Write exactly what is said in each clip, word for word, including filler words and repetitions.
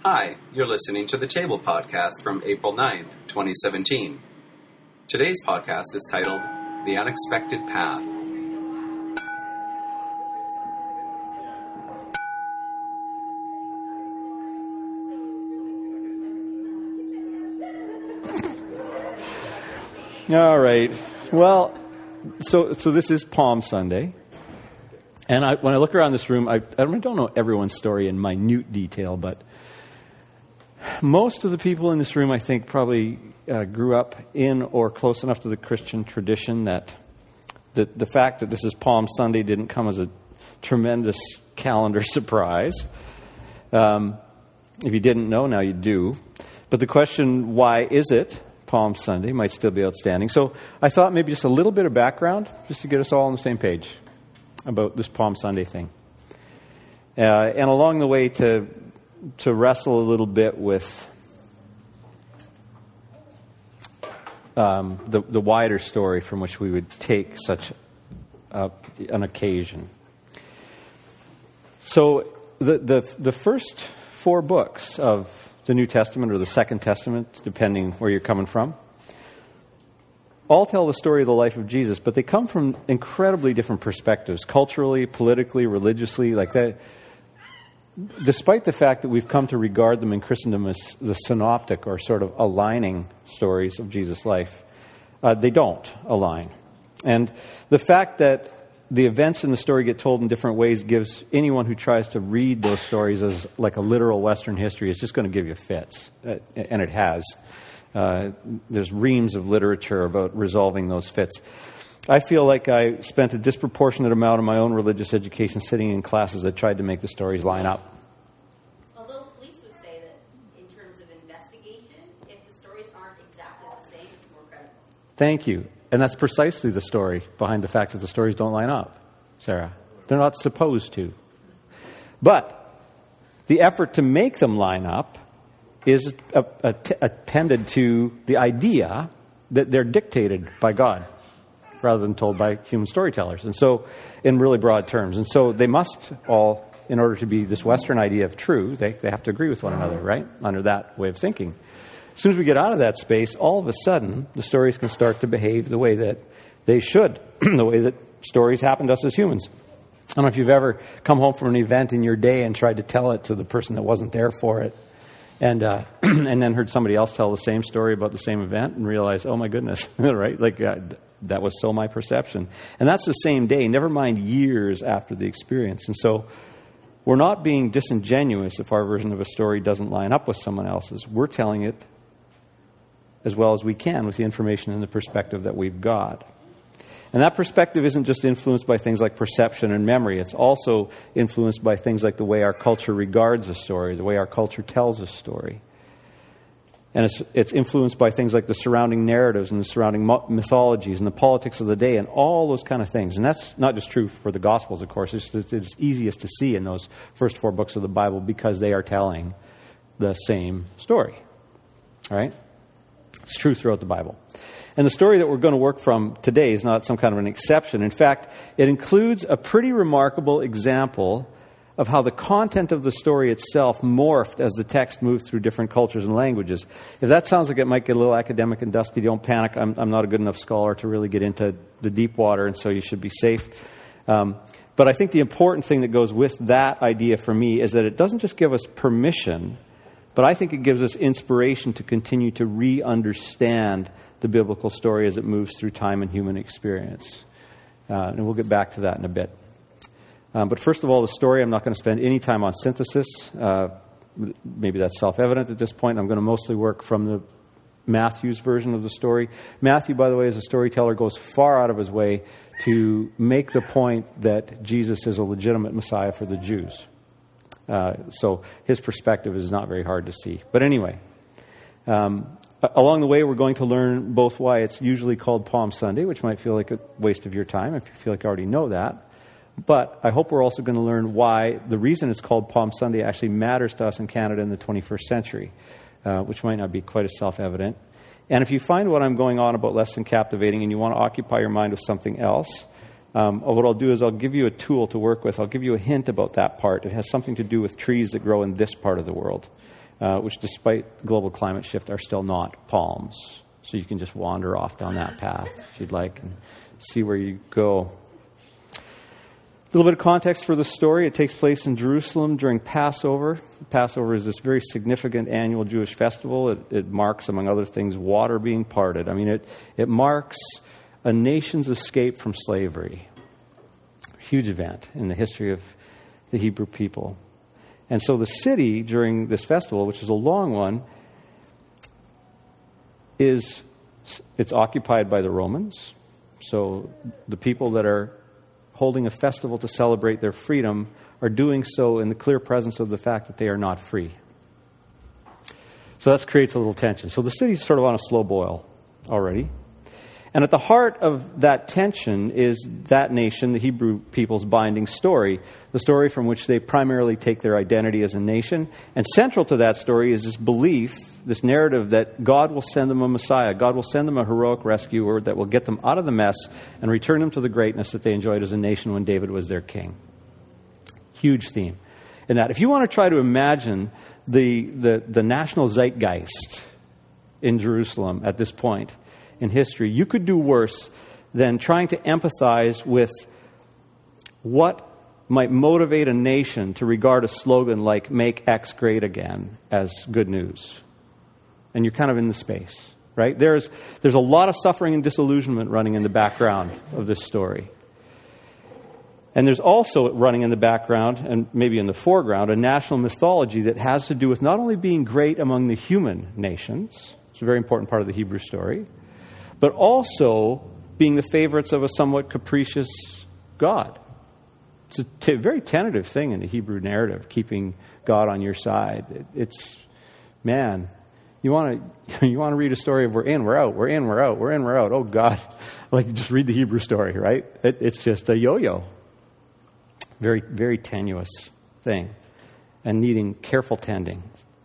Hi, you're listening to the Table Podcast from April ninth, twenty seventeen. Today's podcast is titled, The Unexpected Path. All right. Well, so so this is Palm Sunday. And I, when I look around this room, I, I don't know everyone's story in minute detail, but most of the people in this room, I think, probably uh, grew up in or close enough to the Christian tradition that the, the fact that this is Palm Sunday didn't come as a tremendous calendar surprise. Um, if you didn't know, now you do. But the question, why is it Palm Sunday, might still be outstanding. So I thought maybe just a little bit of background, just to get us all on the same page about this Palm Sunday thing. Uh, and along the way to to wrestle a little bit with um, the, the wider story from which we would take such uh, an occasion. So the, the the first four books of the New Testament or the Second Testament, depending where you're coming from, all tell the story of the life of Jesus, but they come from incredibly different perspectives, culturally, politically, religiously, like that. Despite the fact that we've come to regard them in Christendom as the synoptic or sort of aligning stories of Jesus' life, uh, they don't align. And the fact that the events in the story get told in different ways gives anyone who tries to read those stories as like a literal Western history, it's just going to give you fits. And it has. Uh, there's reams of literature about resolving those fits. I feel like I spent a disproportionate amount of my own religious education sitting in classes that tried to make the stories line up. Although police would say that in terms of investigation, if the stories aren't exactly the same, it's more credible. Thank you. And that's precisely the story behind the fact that the stories don't line up, Sarah. They're not supposed to. But the effort to make them line up is appended to the idea that they're dictated by God rather than told by human storytellers. And so, in really broad terms. And so they must all, in order to be this Western idea of true, they, they have to agree with one another, right? Under that way of thinking. As soon as we get out of that space, all of a sudden, the stories can start to behave the way that they should, the way that stories happen to us as humans. I don't know if you've ever come home from an event in your day and tried to tell it to the person that wasn't there for it, and uh, and then heard somebody else tell the same story about the same event and realized, oh my goodness, right? Like uh, that was so my perception. And that's the same day, never mind years after the experience. And so we're not being disingenuous if our version of a story doesn't line up with someone else's. We're telling it as well as we can with the information and the perspective that we've got. And that perspective isn't just influenced by things like perception and memory. It's also influenced by things like the way our culture regards a story, the way our culture tells a story. And it's, it's influenced by things like the surrounding narratives and the surrounding mythologies and the politics of the day and all those kind of things. And that's not just true for the Gospels, of course. It's, it's easiest to see in those first four books of the Bible because they are telling the same story. All right? It's true throughout the Bible. And the story that we're going to work from today is not some kind of an exception. In fact, it includes a pretty remarkable example of how the content of the story itself morphed as the text moved through different cultures and languages. If that sounds like it might get a little academic and dusty, don't panic. I'm, I'm not a good enough scholar to really get into the deep water, and so you should be safe. Um, but I think the important thing that goes with that idea for me is that it doesn't just give us permission, but I think it gives us inspiration to continue to re-understand the biblical story as it moves through time and human experience. Uh, and we'll get back to that in a bit. Um, but first of all, the story, I'm not going to spend any time on synthesis. Uh, maybe that's self-evident at this point. I'm going to mostly work from the Matthew's version of the story. Matthew, by the way, as a storyteller, goes far out of his way to make the point that Jesus is a legitimate Messiah for the Jews. Uh, so his perspective is not very hard to see. But anyway, um, along the way, we're going to learn both why it's usually called Palm Sunday, which might feel like a waste of your time if you feel like you already know that. But I hope we're also going to learn why the reason it's called Palm Sunday actually matters to us in Canada in the twenty-first century, uh, which might not be quite as self-evident. And if you find what I'm going on about less than captivating and you want to occupy your mind with something else, Um, what I'll do is I'll give you a tool to work with. I'll give you a hint about that part. It has something to do with trees that grow in this part of the world. uh, which despite global climate shift are still not palms. So you can just wander off down that path if you'd like and see where you go. A little bit of context for the story. It takes place in Jerusalem during Passover. Passover is this very significant annual Jewish festival. It, it marks, among other things, water being parted. I mean, it, it marks a nation's escape from slavery. Huge event in the history of the Hebrew people. And so the city during this festival, which is a long one, is it's occupied by the Romans. So the people that are holding a festival to celebrate their freedom are doing so in the clear presence of the fact that they are not free. So that creates a little tension. So the city's sort of on a slow boil already. And at the heart of that tension is that nation, the Hebrew people's binding story, the story from which they primarily take their identity as a nation. And central to that story is this belief, this narrative that God will send them a Messiah. God will send them a heroic rescuer that will get them out of the mess and return them to the greatness that they enjoyed as a nation when David was their king. Huge theme. And that if you want to try to imagine the, the, the national zeitgeist in Jerusalem at this point in history, you could do worse than trying to empathize with what might motivate a nation to regard a slogan like "Make X Great Again" as good news. And you're kind of in the space, right? There's there's a lot of suffering and disillusionment running in the background of this story. And there's also running in the background, and maybe in the foreground, a national mythology that has to do with not only being great among the human nations, it's a very important part of the Hebrew story, but also being the favorites of a somewhat capricious God. It's a t- very tentative thing in the Hebrew narrative, keeping God on your side. It, it's, man, you want to you want to read a story of we're in, we're out, we're in, we're out, we're in, we're out. Oh, God. Like, just read the Hebrew story, right? It, it's just a yo-yo. Very, very tenuous thing and needing careful tending.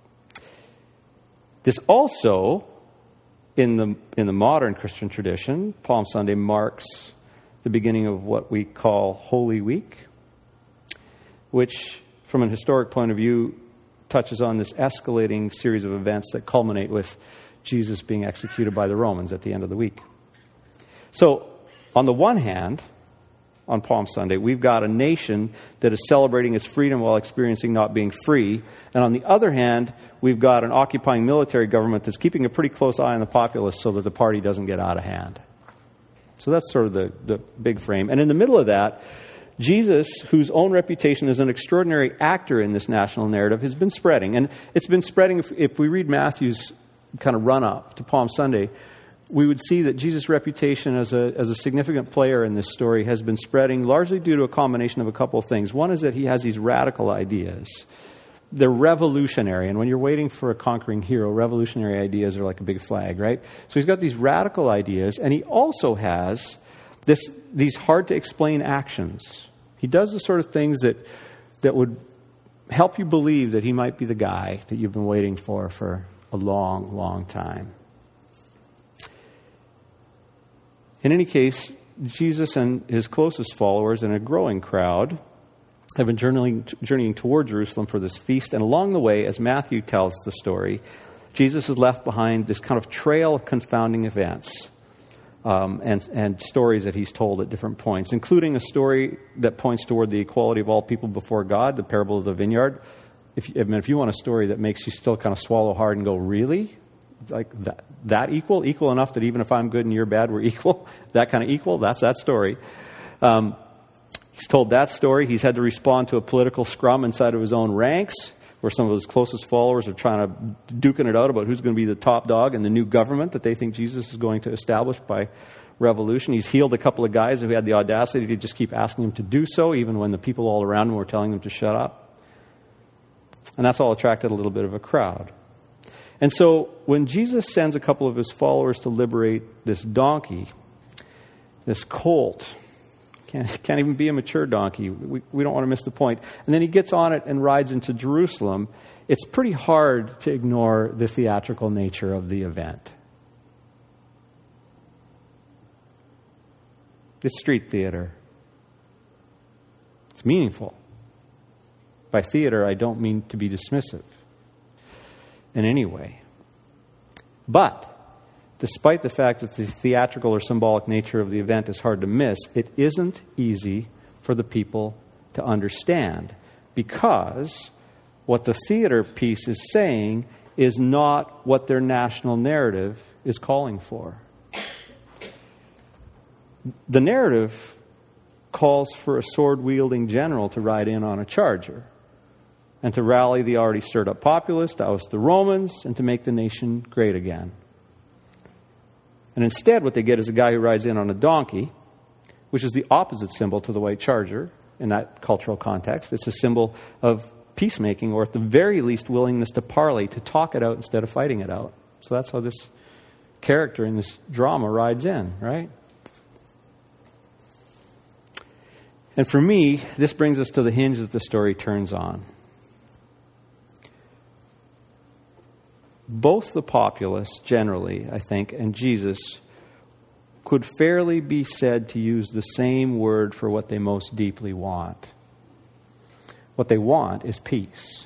This also, in the in the modern Christian tradition, Palm Sunday marks the beginning of what we call Holy Week, which, from an historic point of view, touches on this escalating series of events that culminate with Jesus being executed by the Romans at the end of the week. So, on the one hand, on Palm Sunday, we've got a nation that is celebrating its freedom while experiencing not being free. And on the other hand, we've got an occupying military government that's keeping a pretty close eye on the populace so that the party doesn't get out of hand. So that's sort of the, the big frame. And in the middle of that, Jesus, whose own reputation as an extraordinary actor in this national narrative, has been spreading. And it's been spreading, if, if we read Matthew's kind of run-up to Palm Sunday, we would see that Jesus' reputation as a as a significant player in this story has been spreading largely due to a combination of a couple of things. One is that he has these radical ideas. They're revolutionary, and when you're waiting for a conquering hero, revolutionary ideas are like a big flag, right? So he's got these radical ideas, and he also has this these hard-to-explain actions. He does the sort of things that that would help you believe that he might be the guy that you've been waiting for for a long, long time. In any case, Jesus and his closest followers and a growing crowd have been journeying, journeying toward Jerusalem for this feast. And along the way, as Matthew tells the story, Jesus has left behind this kind of trail of confounding events um, and, and stories that he's told at different points, including a story that points toward the equality of all people before God, the parable of the vineyard. If, I mean, if you want a story that makes you still kind of swallow hard and go, really? Like that, that equal? Equal enough that even if I'm good and you're bad, we're equal? That kind of equal? That's that story. Um, he's told that story. He's had to respond to a political scrum inside of his own ranks, where some of his closest followers are trying to duking it out about who's going to be the top dog in the new government that they think Jesus is going to establish by revolution. He's healed a couple of guys who had the audacity to just keep asking him to do so, even when the people all around him were telling him to shut up. And that's all attracted a little bit of a crowd. And so when Jesus sends a couple of his followers to liberate this donkey, this colt, can't, can't even be a mature donkey, we, we don't want to miss the point, and then he gets on it and rides into Jerusalem, it's pretty hard to ignore the theatrical nature of the event. It's street theater. It's meaningful. By theater, I don't mean to be dismissive. in any way. But despite the fact that the theatrical or symbolic nature of the event is hard to miss, it isn't easy for the people to understand, because what the theater piece is saying is not what their national narrative is calling for. The narrative calls for a sword-wielding general to ride in on a charger and to rally the already stirred-up populace, to oust the Romans, and to make the nation great again. And instead, what they get is a guy who rides in on a donkey, which is the opposite symbol to the white charger in that cultural context. It's a symbol of peacemaking, or at the very least, willingness to parley, to talk it out instead of fighting it out. So that's how this character in this drama rides in, right? And for me, this brings us to the hinge that the story turns on. Both the populace, generally, I think, and Jesus could fairly be said to use the same word for what they most deeply want. What they want is peace.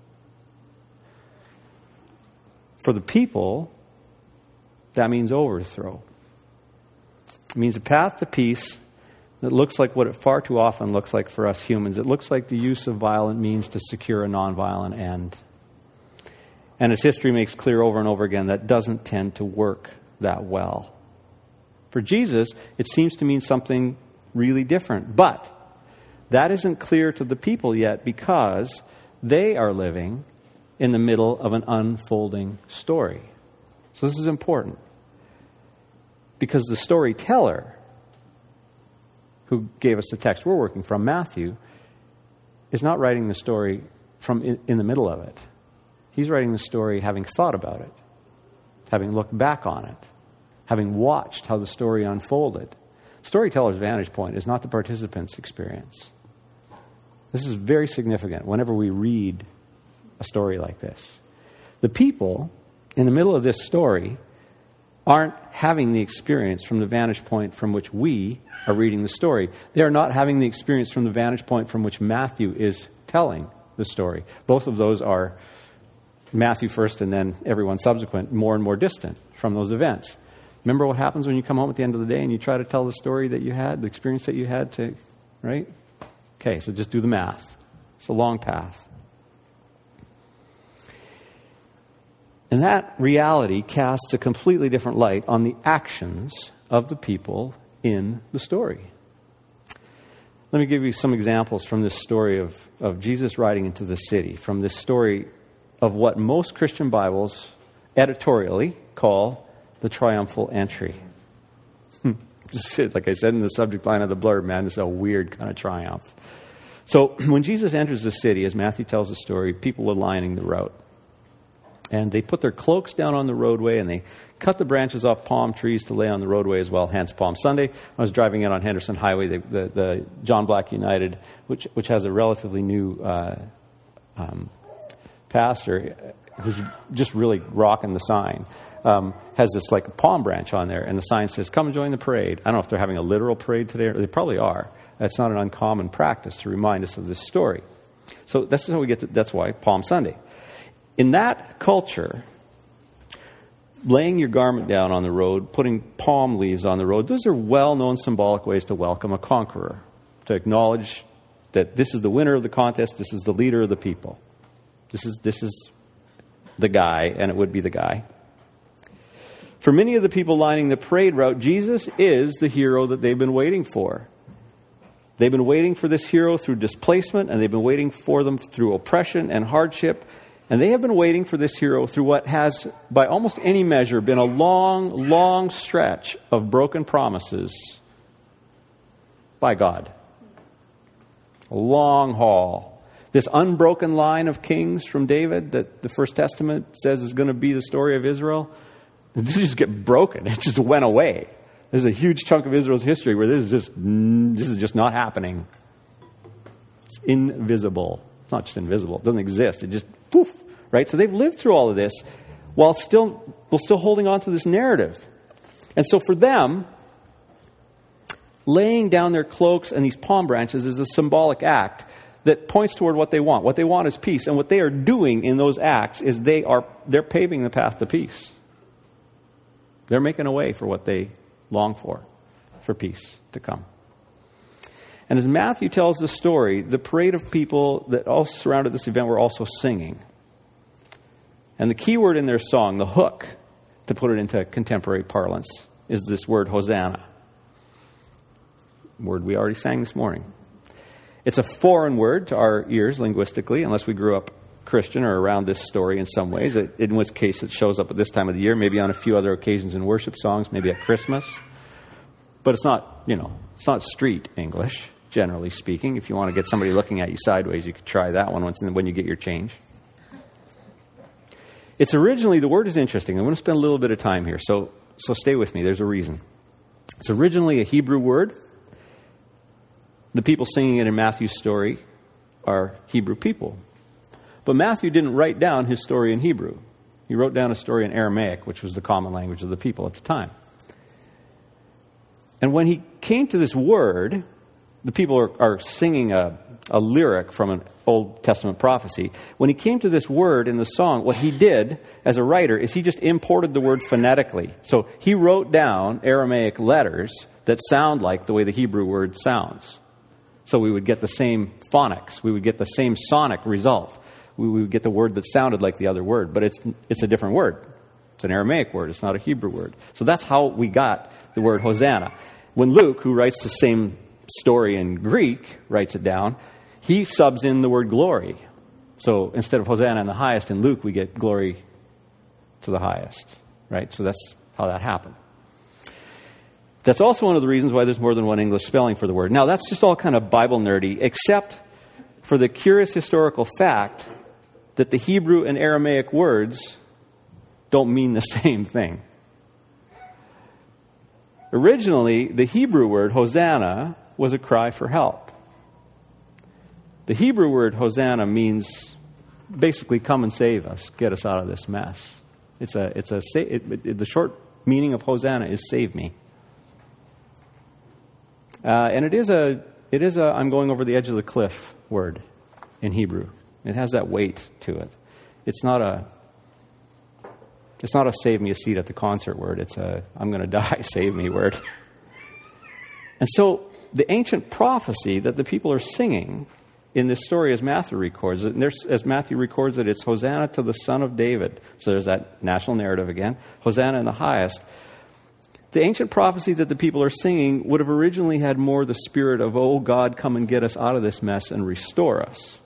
For the people, that means overthrow. It means a path to peace that looks like what it far too often looks like for us humans. It looks like the use of violent means to secure a nonviolent end. And as history makes clear over and over again, that doesn't tend to work that well. For Jesus, it seems to mean something really different. But that isn't clear to the people yet, because they are living in the middle of an unfolding story. So this is important, because the storyteller who gave us the text we're working from, Matthew, is not writing the story from in, in the middle of it. He's writing the story having thought about it, having looked back on it, having watched how the story unfolded. Storyteller's vantage point is not the participant's experience. This is very significant whenever we read a story like this. The people in the middle of this story aren't having the experience from the vantage point from which we are reading the story. They are not having the experience from the vantage point from which Matthew is telling the story. Both of those are, Matthew first and then everyone subsequent, more and more distant from those events. Remember what happens when you come home at the end of the day and you try to tell the story that you had, the experience that you had to, right? Okay, so just do the math. It's a long path. And that reality casts a completely different light on the actions of the people in the story. Let me give you some examples from this story of, of Jesus riding into the city, from this story of what most Christian Bibles editorially call the triumphal entry. Just like I said in the subject line of the blurb, man, it's a weird kind of triumph. So when Jesus enters the city, as Matthew tells the story, people are lining the route. And they put their cloaks down on the roadway, and they cut the branches off palm trees to lay on the roadway as well, hence Palm Sunday. I was driving in on Henderson Highway, the, the, the John Black United, which which has a relatively new uh, um, pastor who's just really rocking the sign, um, has this like a palm branch on there, and the sign says, "Come and join the parade." I don't know if they're having a literal parade today, or they probably are. That's not an uncommon practice to remind us of this story. So that's how we get to, that's why Palm Sunday. In that culture, laying your garment down on the road, putting palm leaves on the road, those are well-known symbolic ways to welcome a conqueror, to acknowledge that this is the winner of the contest, this is the leader of the people. This is this is the guy, and it would be the guy. For many of the people lining the parade route, Jesus is the hero that they've been waiting for. They've been waiting for this hero through displacement, and they've been waiting for them through oppression and hardship. And they have been waiting for this hero through what has, by almost any measure, been a long, long stretch of broken promises by God. A long haul. This unbroken line of kings from David that the First Testament says is going to be the story of Israel, this just get broken. It just went away. There's a huge chunk of Israel's history where this is just this is just not happening. It's invisible. It's not just invisible. It doesn't exist. It just poof, right? So they've lived through all of this while still while still holding on to this narrative. And so for them, laying down their cloaks and these palm branches is a symbolic act that points toward what they want. What they want is peace. And what they are doing in those acts is they are they're paving the path to peace. They're making a way for what they long for, for peace to come. And as Matthew tells the story, the parade of people that all surrounded this event were also singing. And the key word in their song, the hook, to put it into contemporary parlance, is this word Hosanna. Word we already sang this morning. It's a foreign word to our ears linguistically, unless we grew up Christian or around this story in some ways, it, in which case it shows up at this time of the year, maybe on a few other occasions in worship songs, maybe at Christmas. But it's not, you know, it's not street English, generally speaking. If you want to get somebody looking at you sideways, you could try that one once when you get your change. It's originally, the word is interesting. I'm going to spend a little bit of time here, so so stay with me. There's a reason. It's originally a Hebrew word. The people singing it in Matthew's story are Hebrew people. But Matthew didn't write down his story in Hebrew. He wrote down a story in Aramaic, which was the common language of the people at the time. And when he came to this word, the people are, are singing a, a lyric from an Old Testament prophecy. When he came to this word in the song, what he did as a writer is he just imported the word phonetically. So he wrote down Aramaic letters that sound like the way the Hebrew word sounds. So we would get the same phonics. We would get the same sonic result. We would get the word that sounded like the other word, but it's it's a different word. It's an Aramaic word. It's not a Hebrew word. So that's how we got the word Hosanna. When Luke, who writes the same story in Greek, writes it down, he subs in the word glory. So instead of Hosanna in the highest, in Luke we get glory to the highest, right? So that's how that happened. That's also one of the reasons why there's more than one English spelling for the word. Now, that's just all kind of Bible nerdy, except for the curious historical fact that the Hebrew and Aramaic words don't mean the same thing. Originally, the Hebrew word Hosanna was a cry for help. The Hebrew word Hosanna means basically come and save us, get us out of this mess. It's a, it's a, it, it, the short meaning of Hosanna is save me. Uh, and it is a, it is a, I'm going over the edge of the cliff word in Hebrew. It has that weight to it. It's not a, it's not a save me a seat at the concert word. It's a, I'm going to die, save me word. And so the ancient prophecy that the people are singing in this story, as Matthew records it, and there's, as Matthew records it, it's Hosanna to the Son of David. So there's that national narrative again. Hosanna in the highest. The ancient prophecy that the people are singing would have originally had more the spirit of, oh, God, come and get us out of this mess and restore us.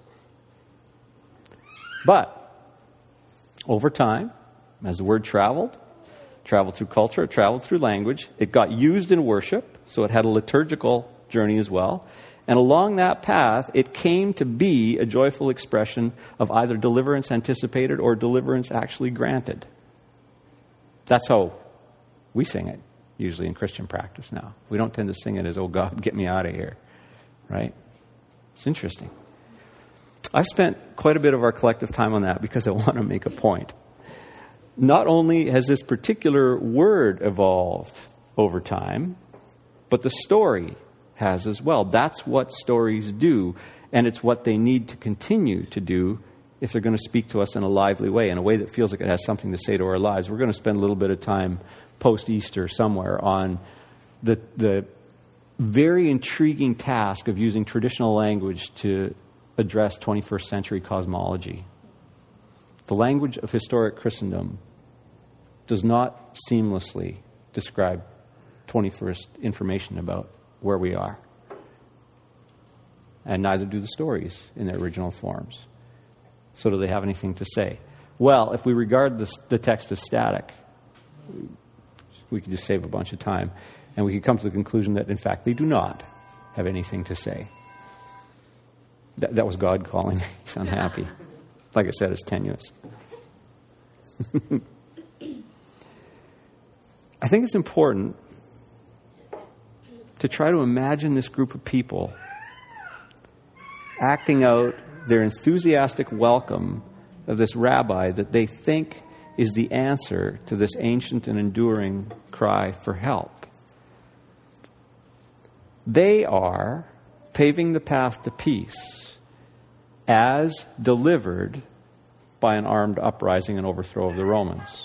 But over time, as the word traveled, traveled through culture, it traveled through language, it got used in worship, so it had a liturgical journey as well. And along that path, it came to be a joyful expression of either deliverance anticipated or deliverance actually granted. That's how we sing it, usually in Christian practice now. We don't tend to sing it as, oh God, get me out of here, right? It's interesting. I've spent quite a bit of our collective time on that because I want to make a point. Not only has this particular word evolved over time, but the story has as well. That's what stories do, and it's what they need to continue to do if they're going to speak to us in a lively way, in a way that feels like it has something to say to our lives. We're going to spend a little bit of time post-Easter somewhere on the the very intriguing task of using traditional language to address twenty-first century cosmology. The language of historic Christendom does not seamlessly describe twenty-first information about where we are. And neither do the stories in their original forms. So do they have anything to say? Well, if we regard this, the text as static, we could just save a bunch of time. And we could come to the conclusion that, in fact, they do not have anything to say. That, that was God calling me. He's unhappy. Like I said, it's tenuous. I think it's important to try to imagine this group of people acting out their enthusiastic welcome of this rabbi that they think is the answer to this ancient and enduring cry for help. They are paving the path to peace as delivered by an armed uprising and overthrow of the Romans.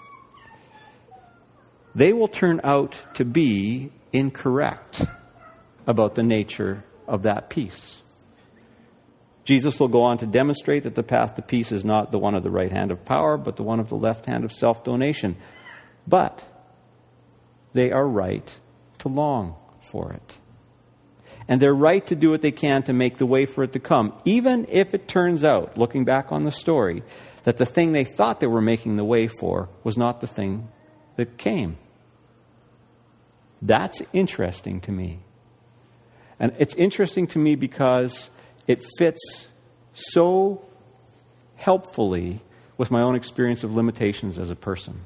They will turn out to be incorrect about the nature of that peace. Jesus will go on to demonstrate that the path to peace is not the one of the right hand of power, but the one of the left hand of self-donation. But they are right to long for it. And they're right to do what they can to make the way for it to come, even if it turns out, looking back on the story, that the thing they thought they were making the way for was not the thing that came. That's interesting to me. And it's interesting to me because it fits so helpfully with my own experience of limitations as a person.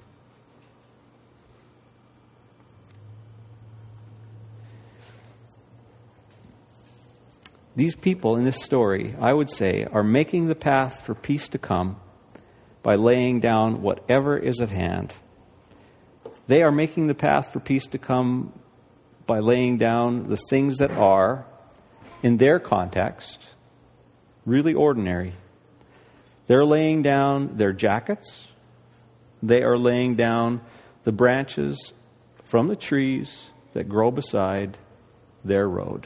These people in this story, I would say, are making the path for peace to come by laying down whatever is at hand. They are making the path for peace to come by laying down the things that are, in their context, really ordinary. They're laying down their jackets. They are laying down the branches from the trees that grow beside their road.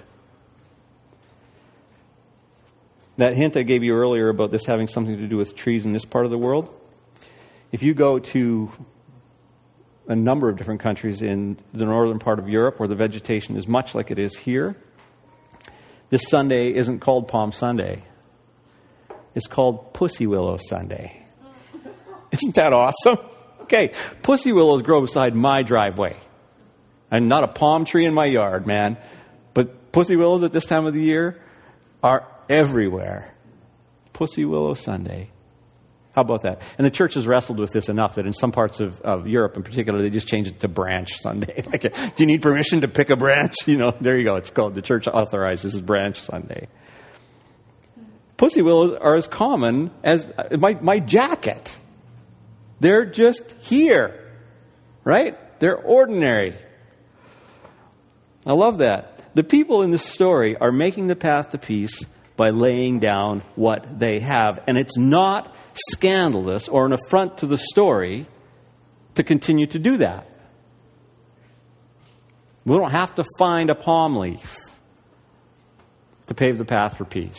That hint I gave you earlier about this having something to do with trees in this part of the world, if you go to a number of different countries in the northern part of Europe where the vegetation is much like it is here, this Sunday isn't called Palm Sunday. It's called Pussy Willow Sunday. Isn't that awesome? Okay, pussy willows grow beside my driveway. And not a palm tree in my yard, man. But pussy willows at this time of the year are everywhere. Pussy Willow Sunday. How about that? And the church has wrestled with this enough that in some parts of, of Europe in particular, they just changed it to Branch Sunday. Like, do you need permission to pick a branch? You know, there you go. It's called, the church authorizes this is Branch Sunday. Pussy willows are as common as my, my jacket. They're just here, right? They're ordinary. I love that. The people in this story are making the path to peace by laying down what they have. And it's not scandalous or an affront to the story to continue to do that. We don't have to find a palm leaf to pave the path for peace.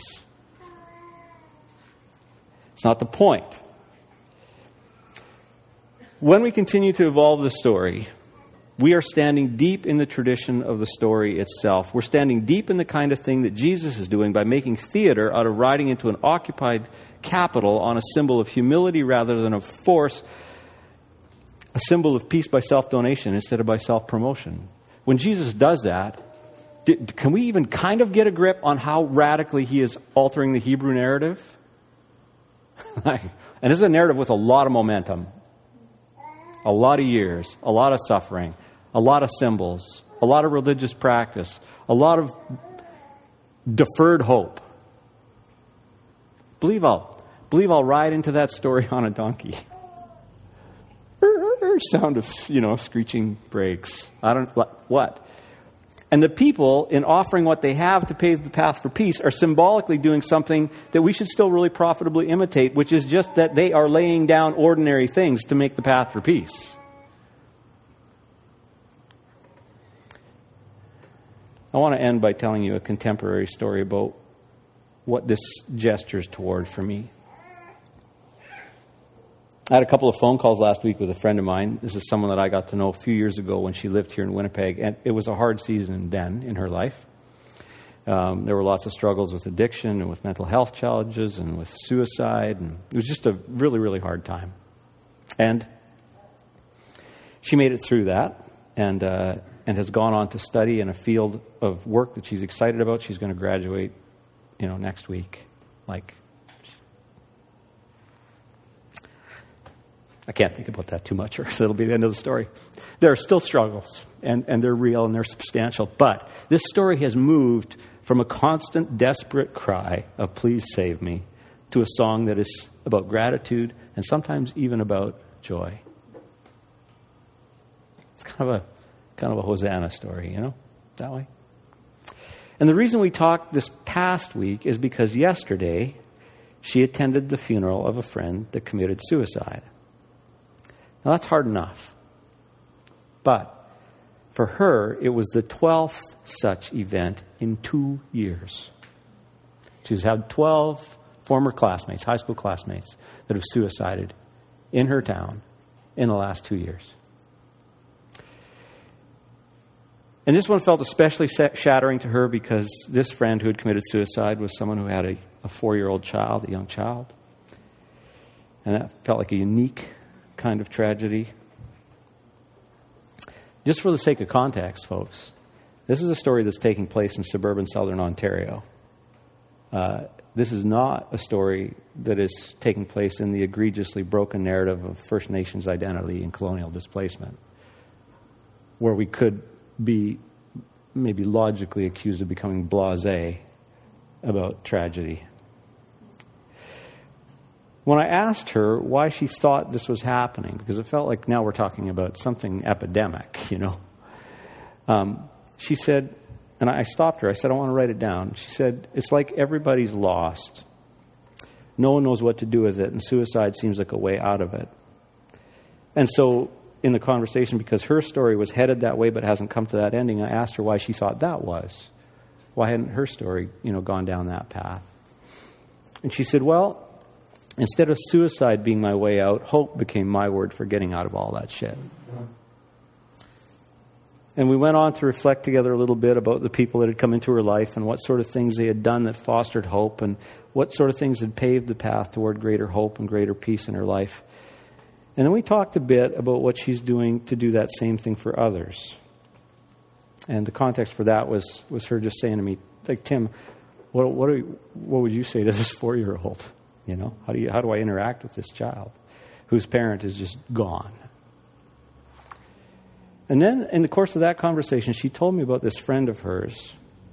It's not the point. When we continue to evolve the story, we are standing deep in the tradition of the story itself. We're standing deep in the kind of thing that Jesus is doing by making theater out of riding into an occupied capital on a symbol of humility rather than of force, a symbol of peace by self-donation instead of by self-promotion. When Jesus does that, can we even kind of get a grip on how radically he is altering the Hebrew narrative? And this is a narrative with a lot of momentum, a lot of years, a lot of suffering, a lot of symbols, a lot of religious practice, a lot of deferred hope. Believe I'll, believe I'll ride into that story on a donkey. Sound of, you know, screeching brakes. I don't, what? And the people, in offering what they have to pave the path for peace, are symbolically doing something that we should still really profitably imitate, which is just that they are laying down ordinary things to make the path for peace. I want to end by telling you a contemporary story about what this gestures toward for me. I had a couple of phone calls last week with a friend of mine. This is someone that I got to know a few years ago when she lived here in Winnipeg, and it was a hard season then in her life. Um, there were lots of struggles with addiction and with mental health challenges and with suicide, and it was just a really, really hard time. And she made it through that and uh, and has gone on to study in a field of work that she's excited about. She's going to graduate, you know, next week. Like, I can't think about that too much, or that'll be the end of the story. There are still struggles, and, and they're real and they're substantial. But this story has moved from a constant, desperate cry of "please save me" to a song that is about gratitude and sometimes even about joy. It's kind of a kind of a Hosanna story, you know, that way. And the reason we talked this past week is because yesterday she attended the funeral of a friend that committed suicide. Now that's hard enough. But for her, it was the twelfth such event in two years. She's had twelve former classmates, high school classmates, that have suicided in her town in the last two years. And this one felt especially shattering to her because this friend who had committed suicide was someone who had a, a four-year-old child, a young child. And that felt like a unique kind of tragedy. Just for the sake of context, folks, this is a story that's taking place in suburban southern Ontario. Uh, this is not a story that is taking place in the egregiously broken narrative of First Nations identity and colonial displacement, where we could be maybe logically accused of becoming blasé about tragedy. When I asked her why she thought this was happening, because it felt like now we're talking about something epidemic, you know, um, she said, and I stopped her, I said, I want to write it down. She said, it's like everybody's lost. No one knows what to do with it, and suicide seems like a way out of it. And so in the conversation, because her story was headed that way but hasn't come to that ending, I asked her why she thought that was. Why hadn't her story, you know, gone down that path? And she said, well, instead of suicide being my way out, hope became my word for getting out of all that shit. And we went on to reflect together a little bit about the people that had come into her life and what sort of things they had done that fostered hope and what sort of things had paved the path toward greater hope and greater peace in her life. And then we talked a bit about what she's doing to do that same thing for others. And the context for that was was her just saying to me, like, Tim, what what, are you, what would you say to this four-year-old? You know, how do you how do I interact with this child whose parent is just gone? And then in the course of that conversation, she told me about this friend of hers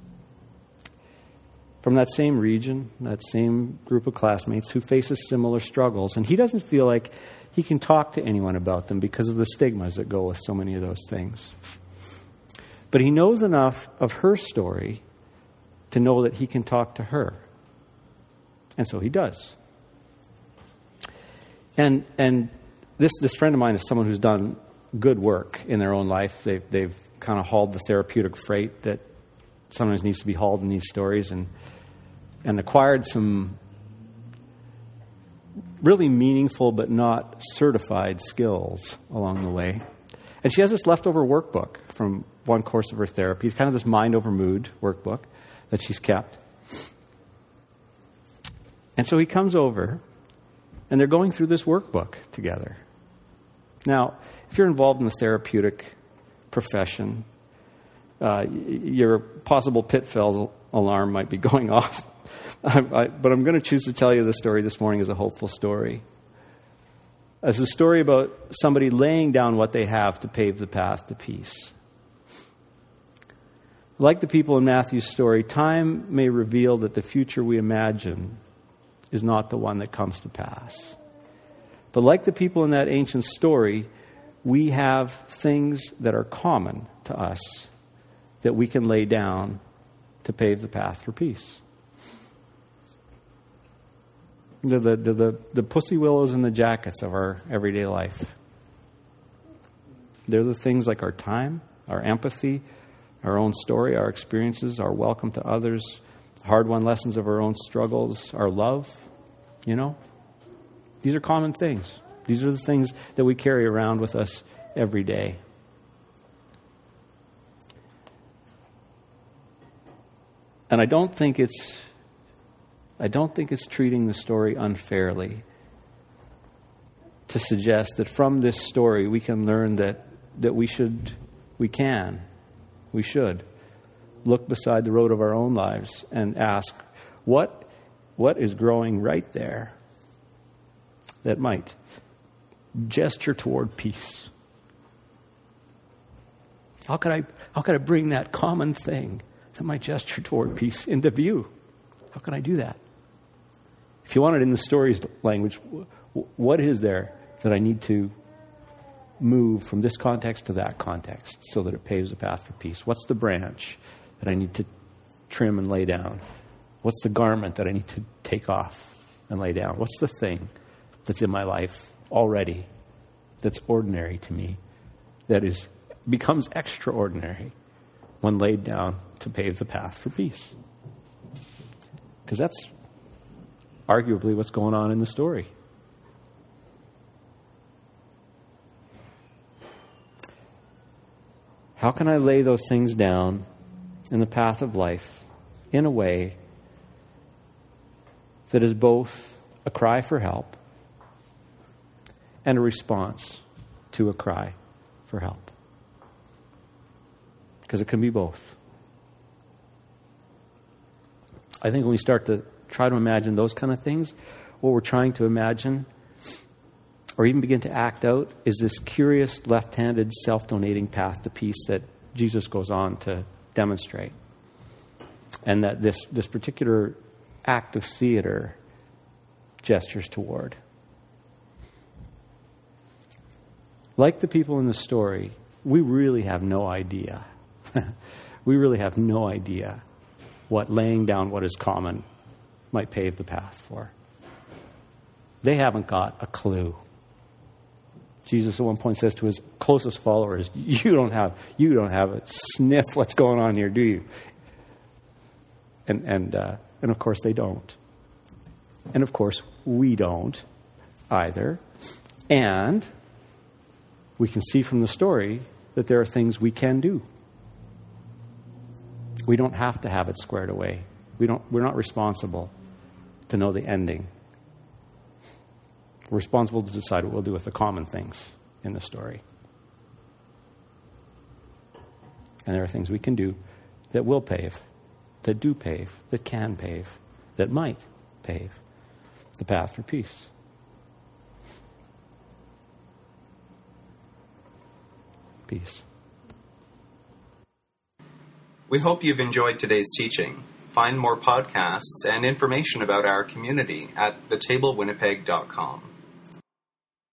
from that same region, that same group of classmates who faces similar struggles. And he doesn't feel like he can talk to anyone about them because of the stigmas that go with so many of those things. But he knows enough of her story to know that he can talk to her. And so he does. And and this this friend of mine is someone who's done good work in their own life. They've, they've kind of hauled the therapeutic freight that sometimes needs to be hauled in these stories and and acquired some really meaningful but not certified skills along the way. And she has this leftover workbook from one course of her therapy. It's kind of this mind over mood workbook that she's kept. And so he comes over, and they're going through this workbook together. Now, if you're involved in the therapeutic profession, uh, your possible pitfalls alarm might be going off. I, I, but I'm going to choose to tell you the story this morning as a hopeful story. As a story about somebody laying down what they have to pave the path to peace. Like the people in Matthew's story, time may reveal that the future we imagine is not the one that comes to pass. But like the people in that ancient story, we have things that are common to us that we can lay down to pave the path for peace. The, the, the, the, the pussy willows and the jackets of our everyday life. They're the things like our time, our empathy, our own story, our experiences, our welcome to others, hard-won lessons of our own struggles, our love, you know. These are common things. These are the things that we carry around with us every day. And I don't think it's I don't think it's treating the story unfairly to suggest that from this story we can learn that, that we should, we can, we should look beside the road of our own lives and ask, what, what is growing right there that might gesture toward peace? How could I, how could I bring that common thing that might gesture toward peace into view? How can I do that? If you want it in the story's language, what is there that I need to move from this context to that context so that it paves the path for peace? What's the branch that I need to trim and lay down? What's the garment that I need to take off and lay down? What's the thing that's in my life already that's ordinary to me, that is becomes extraordinary when laid down to pave the path for peace? Because that's arguably what's going on in the story. How can I lay those things down in the path of life in a way that is both a cry for help and a response to a cry for help? Because it can be both. I think when we start to try to imagine those kind of things, what we're trying to imagine or even begin to act out is this curious left-handed self-donating path to peace that Jesus goes on to demonstrate. And that this, this particular act of theater gestures toward. Like the people in the story, we really have no idea. we really have no idea what laying down what is common might pave the path for. They haven't got a clue. Jesus at one point says to his closest followers, you don't have you don't have a sniff what's going on here, do you? And and uh, and of course they don't. And of course we don't either. And we can see from the story that there are things we can do. We don't have to have it squared away. We don't we're not responsible to know the ending. We're responsible to decide what we'll do with the common things in the story. And there are things we can do that will pave, that do pave, that can pave, that might pave the path for peace. Peace. We hope you've enjoyed today's teaching. Find more podcasts and information about our community at the table winnipeg dot com.